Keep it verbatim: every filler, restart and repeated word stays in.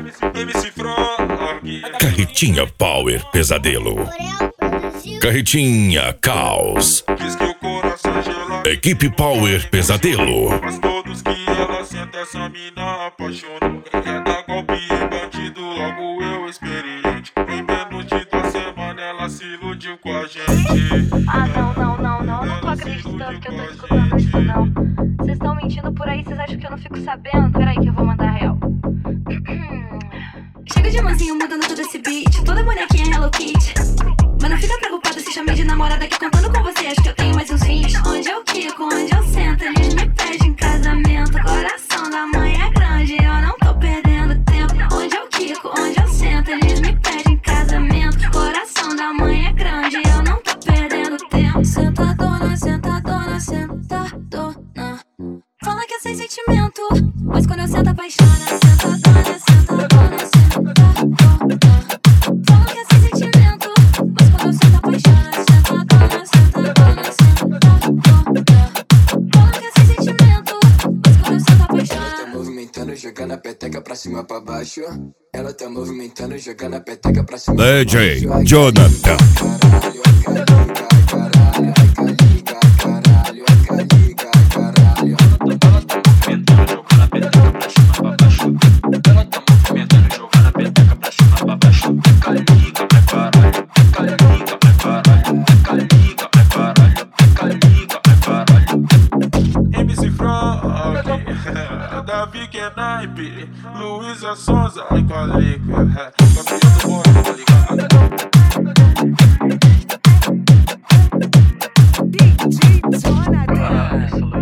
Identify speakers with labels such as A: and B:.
A: M C Frog.
B: Carretinha Power Pesadelo. Carretinha Caos.
A: Diz que o coração gelado.
B: Equipe Power Pesadelo.
A: Mas todos que ela senta, essa mina apaixonou. É da golpe e bandido, logo eu experiente. Em menos de duas semanas ela se iludiu com a gente.
C: Ah, não, não, não, não, não tô acreditando que eu tô escutando isso, não. Vocês estão mentindo por aí, vocês acham que eu não fico sabendo? Peraí que eu vou mandar real.
D: Chega de mansinho mudando todo esse beat, toda bonequinha Hello Kitty. Mas não fica preocupada se chamei de namorada que contando com você acho que eu tenho mais uns vinte. Onde eu quico, onde eu sento, eles me pedem casamento. Coração da mãe é grande, eu não tô perdendo tempo. Onde eu quico, onde eu sento, eles me pedem casamento. Coração da mãe é grande, eu não tô perdendo tempo. Sentadona, sentadona, sentadona. Fala que é sem sentimento, mas quando eu sento apaixona. Sentadona, sentadona, sentadona. Fala que é sem sentimento, mas quando eu sento apaixona. Sentadona, sentadona, sentadona. Fala que é sem sentimento, mas quando eu sento apaixona.
E: Ela tá movimentando, jogando a peteca pra cima, pra baixo. Ela tá movimentando, jogando a peteca pra cima,
B: D J Jonathan.
E: caralho, caliga, caralho, caliga, caralho, caliga, caralho.
F: Ela tá movimentando, jogando a peteca pra cima, pra baixo. Ela tá movimentando, jogando a peteca pra cima, pra baixo. Caliga pra caralho, caliga pra caralho, caliga pra caralho, caliga pra caralho.
A: M C Frog. Davi que é naipe. Luísa Sonza, ai calica. Campeão do mundo, tá ligado?
G: D J Jonathan.